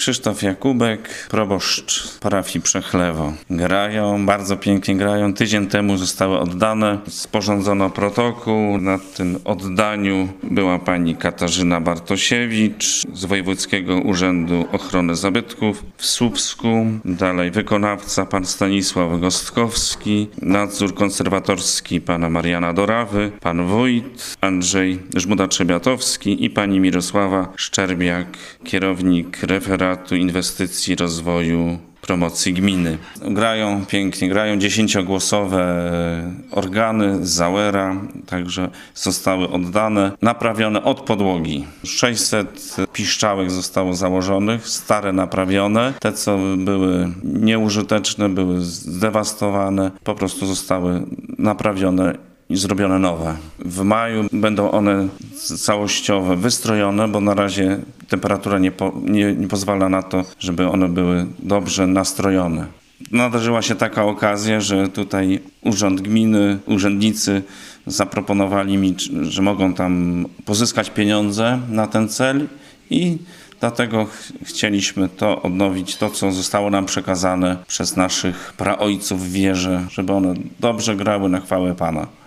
Krzysztof Jakubek, proboszcz parafii Przechlewo. Grają, bardzo pięknie grają. Tydzień temu zostały oddane. Sporządzono protokół. Na tym oddaniu była pani Katarzyna Bartosiewicz z Wojewódzkiego Urzędu Ochrony Zabytków w Słupsku. Dalej wykonawca pan Stanisław Gostkowski, nadzór konserwatorski pana Mariana Dorawy, pan wójt Andrzej Żmuda-Trzebiatowski i pani Mirosława Szczerbiak, kierownik referatu inwestycji, rozwoju, promocji gminy. Grają pięknie, grają 10-głosowe organy z Zauera, także zostały oddane, naprawione od podłogi. 600 piszczałek zostało założonych, stare naprawione. Te, co były nieużyteczne, były zdewastowane, po prostu zostały naprawione i zrobione nowe. W maju będą one całościowo wystrojone, bo na razie temperatura nie pozwala na to, żeby one były dobrze nastrojone. Nadarzyła się taka okazja, że tutaj Urząd Gminy, urzędnicy zaproponowali mi, że mogą tam pozyskać pieniądze na ten cel i dlatego chcieliśmy to odnowić, to co zostało nam przekazane przez naszych praojców w wierze, żeby one dobrze grały na chwałę Pana.